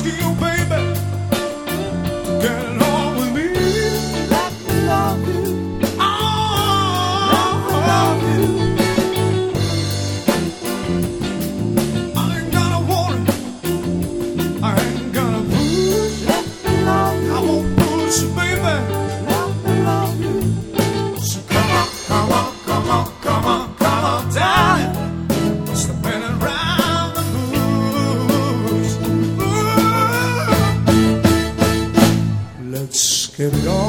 asking you, baby, to get along with me. Let me love you. Oh, Let me love you. I ain't gonna want it. I ain't gonna push. Let me love you. I won't push you, baby. Let me love you. So come on, come on, come on, come on, come on, darling. Stepping around the bush. Ooh. Let's get it on.